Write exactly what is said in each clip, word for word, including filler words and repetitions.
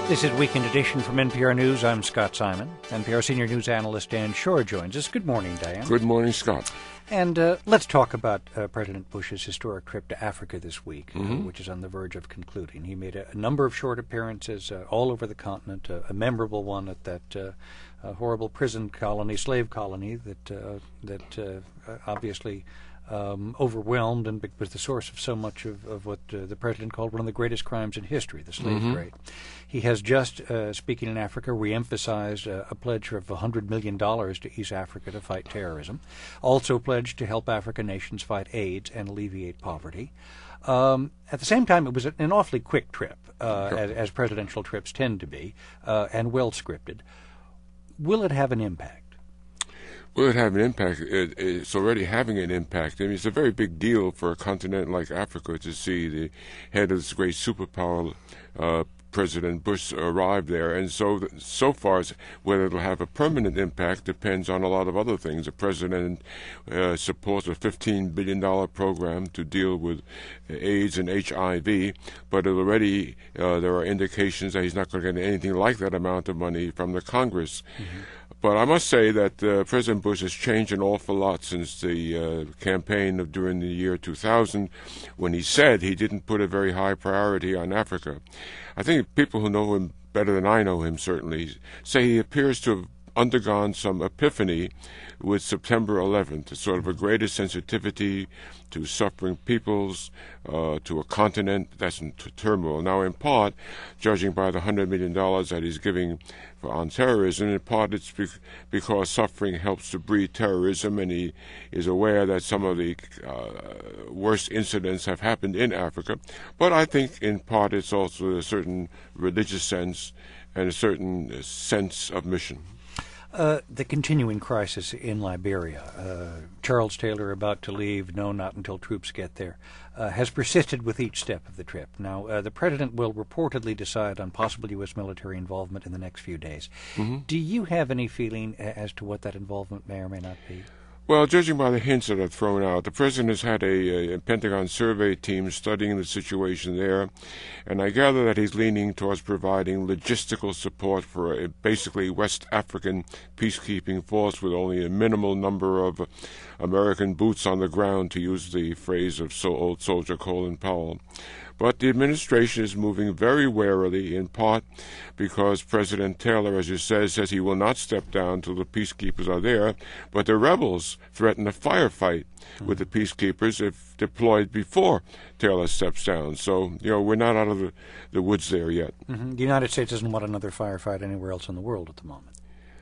This is Weekend Edition from N P R News. I'm Scott Simon. N P R senior news analyst Dan Shore joins us. Good morning, Dan. Good morning, Scott. And uh, let's talk about uh, President Bush's historic trip to Africa this week, mm-hmm. uh, which is on the verge of concluding. He made a, a number of short appearances uh, all over the continent, uh, a memorable one at that uh, uh, horrible prison colony, slave colony, that uh, that uh, obviously um, overwhelmed and was the source of so much of, of what uh, the president called one of the greatest crimes in history, the slave mm-hmm. trade. He has just, uh, speaking in Africa, re-emphasized uh, a pledge of one hundred million dollars to East Africa to fight terrorism, also pledged to help African nations fight AIDS and alleviate poverty. Um, at the same time, it was an awfully quick trip, uh, sure. as, as presidential trips tend to be, uh, and well-scripted. Will it have an impact? Will it have an impact? It, it's already having an impact. I mean, it's a very big deal for a continent like Africa to see the head of this great superpower, uh, President Bush, arrive there. And so, so far, whether it'll have a permanent impact depends on a lot of other things. The president uh, supports a fifteen billion dollars program to deal with AIDS and H I V, but already uh, there are indications that he's not going to get anything like that amount of money from the Congress. Mm-hmm. But I must say that uh, President Bush has changed an awful lot since the uh, campaign of during the year two thousand, when he said he didn't put a very high priority on Africa. I think people who know him better than I know him certainly say he appears to have undergone some epiphany with September eleventh, a sort of a greater sensitivity to suffering peoples, uh, to a continent that's in t- turmoil. Now, in part, judging by the one hundred million dollars that he's giving for, on terrorism, in part it's be- because suffering helps to breed terrorism, and he is aware that some of the uh, worst incidents have happened in Africa. But I think in part it's also a certain religious sense and a certain sense of mission. Uh, the continuing crisis in Liberia, uh, Charles Taylor about to leave, no, not until troops get there, uh, has persisted with each step of the trip. Now, uh, the president will reportedly decide on possible U S military involvement in the next few days. Mm-hmm. Do you have any feeling as to what that involvement may or may not be? Well, judging by the hints that are thrown out, the president has had a, a Pentagon survey team studying the situation there, and I gather that he's leaning towards providing logistical support for a basically West African peacekeeping force with only a minimal number of American boots on the ground, to use the phrase of so old soldier Colin Powell. But the administration is moving very warily, in part because President Taylor, as you said, says he will not step down until the peacekeepers are there, but the rebels threaten a firefight mm-hmm. with the peacekeepers if deployed before Taylor steps down. So, you know, we're not out of the, the woods there yet. Mm-hmm. The United States doesn't want another firefight anywhere else in the world at the moment.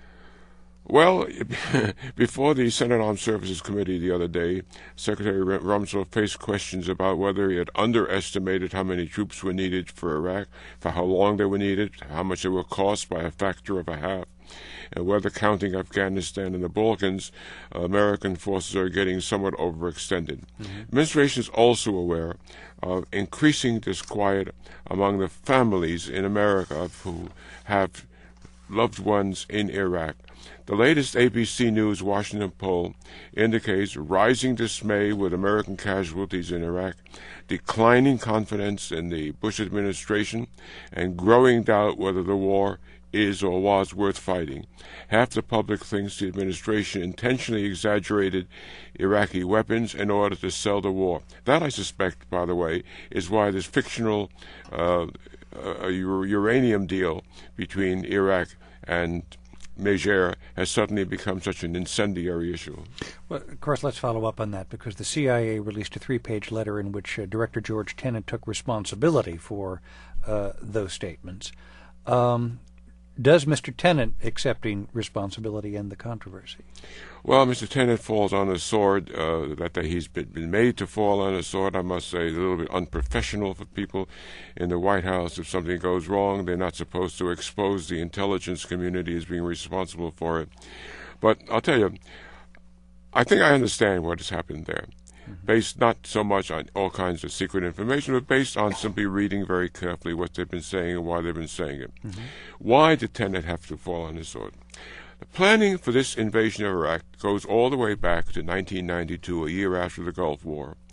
Well, before the Senate Armed Services Committee the other day, Secretary Rumsfeld faced questions about whether he had underestimated how many troops were needed for Iraq, for how long they were needed, how much it would cost by a factor of a half, and whether, counting Afghanistan and the Balkans, uh, American forces are getting somewhat overextended. Mm-hmm. The administration is also aware of increasing disquiet among the families in America who have loved ones in Iraq. The latest A B C News Washington poll indicates rising dismay with American casualties in Iraq, declining confidence in the Bush administration, and growing doubt whether the war is or was worth fighting. Half the public thinks the administration intentionally exaggerated Iraqi weapons in order to sell the war. That, I suspect, by the way, is why this fictional uh, uh, uranium deal between Iraq and Niger has suddenly become such an incendiary issue. Well, of course, let's follow up on that, because the C I A released a three-page letter in which uh, Director George Tenet took responsibility for uh, those statements. Um, does Mister Tenet accepting responsibility end the controversy? Well, Mister Tenet falls on a sword uh, that, that he's been, been made to fall on a sword. I must say, a little bit unprofessional for people in the White House. If something goes wrong, they're not supposed to expose the intelligence community as being responsible for it. But I'll tell you, I think I understand what has happened there, mm-hmm. based not so much on all kinds of secret information, but based on simply reading very carefully what they've been saying and why they've been saying it. Mm-hmm. Why did Tenet have to fall on his sword? The planning for this invasion of Iraq goes all the way back to nineteen ninety-two, a year after the Gulf War.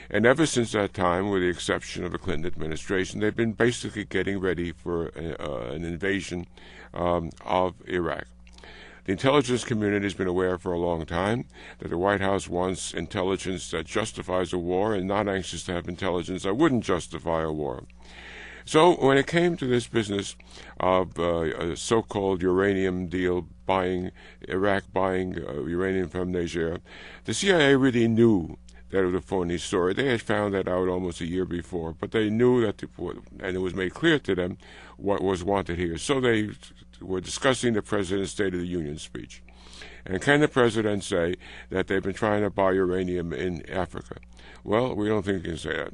And ever since that time, with the exception of the Clinton administration, they've been basically getting ready for a, uh, an invasion um, of Iraq. The intelligence community has been aware for a long time that the White House wants intelligence that justifies a war and not anxious to have intelligence that wouldn't justify a war. So when it came to this business of uh, a so-called uranium deal, buying Iraq buying uh, uranium from Niger, the C I A really knew that it was a phony story. They had found that out almost a year before, but they knew that, the, and it was made clear to them what was wanted here. So they were discussing the President's State of the Union speech. And can the President say that they've been trying to buy uranium in Africa? Well, we don't think he can say that.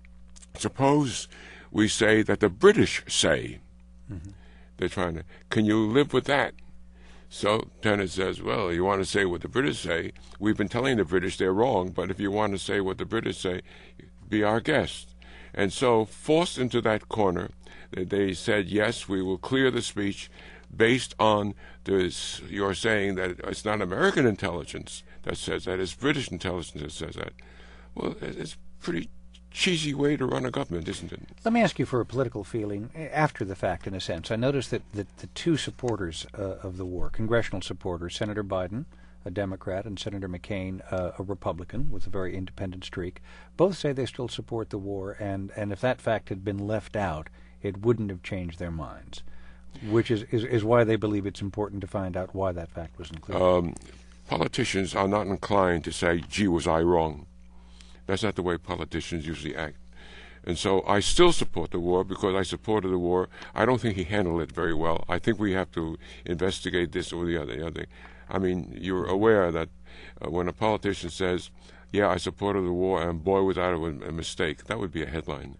Suppose we say that the British say mm-hmm. they're trying to. Can you live with that? So Tenet says, well, you want to say what the British say? We've been telling the British they're wrong, but if you want to say what the British say, be our guest. And so, forced into that corner, they said, yes, we will clear the speech based on this, you're saying that it's not American intelligence that says that, it's British intelligence that says that. Well, it's pretty cheesy way to run a government, isn't it? Let me ask you for a political feeling after the fact, in a sense. I noticed that, that the two supporters uh, of the war, congressional supporters, Senator Biden, a Democrat, and Senator McCain, uh, a Republican with a very independent streak, both say they still support the war, and, and if that fact had been left out, it wouldn't have changed their minds, which is, is, is why they believe it's important to find out why that fact was included. Um, politicians are not inclined to say, gee, was I wrong? That's not the way politicians usually act. And so I still support the war because I supported the war. I don't think he handled it very well. I think we have to investigate this or the other. The other. I mean, you're aware that uh, when a politician says, yeah, I supported the war, and boy, was that a, a mistake, that would be a headline.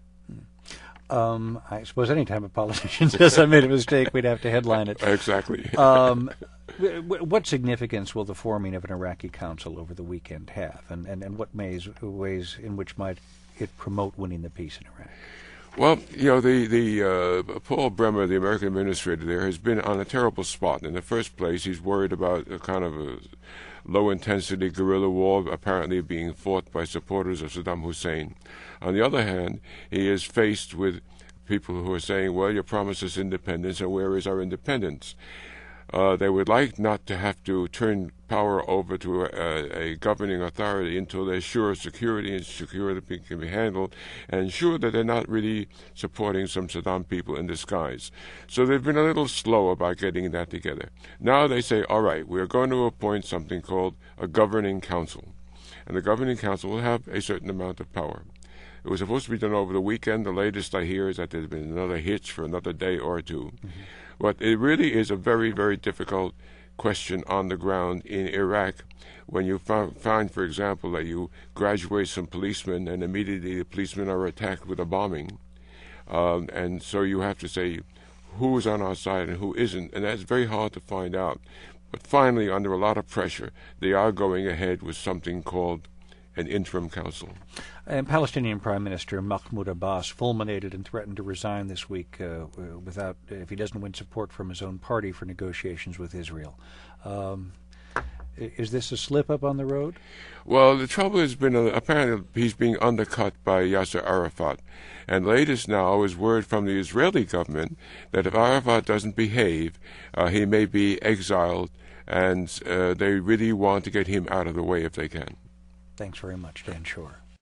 Um, I suppose any time a politician says I made a mistake, we'd have to headline it. Exactly. um, what significance will the forming of an Iraqi council over the weekend have, and, and, and what ways, ways in which might it promote winning the peace in Iraq? Well, you know, the, the uh, Paul Bremer, the American administrator there, has been on a terrible spot. In the first place, he's worried about a kind of a low-intensity guerrilla war apparently being fought by supporters of Saddam Hussein. On the other hand, he is faced with people who are saying, well, you promised us independence, and where is our independence? Uh, they would like not to have to turn power over to a, a governing authority until they're sure security and security can be handled, and sure that they're not really supporting some Saddam people in disguise. So they've been a little slow about getting that together. Now they say, all right, we're going to appoint something called a governing council. And the governing council will have a certain amount of power. It was supposed to be done over the weekend. The latest I hear is that there's been another hitch for another day or two. Mm-hmm. But it really is a very, very difficult question on the ground in Iraq when you find, find, for example, that you graduate some policemen and immediately the policemen are attacked with a bombing. Um, and so you have to say who is on our side and who isn't. And that's very hard to find out. But finally, under a lot of pressure, they are going ahead with something called an interim council. And Palestinian Prime Minister Mahmoud Abbas fulminated and threatened to resign this week uh, without, if he doesn't win support from his own party for negotiations with Israel. Um, is this a slip up on the road? Well, the trouble has been, uh, apparently he's being undercut by Yasser Arafat. And latest now is word from the Israeli government that if Arafat doesn't behave, uh, he may be exiled, and uh, they really want to get him out of the way if they can. Thanks very much, Dan Shor.